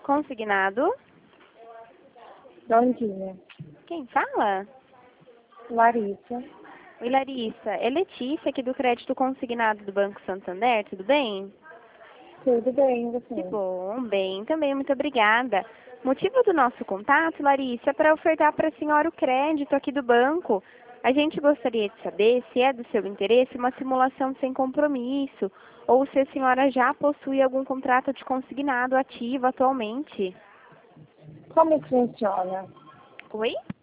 Consignado. Bom dia. Quem fala? Larissa. Oi, Larissa. É Letícia aqui do Crédito Consignado do Banco Santander, tudo bem? Tudo bem, você? Que bom, bem também, muito obrigada. Motivo do nosso contato, Larissa, é para ofertar para a senhora o crédito aqui do banco. A gente gostaria de saber se é do seu interesse uma simulação sem compromisso ou se a senhora já possui algum contrato de consignado ativo atualmente. Como que funciona? Oi?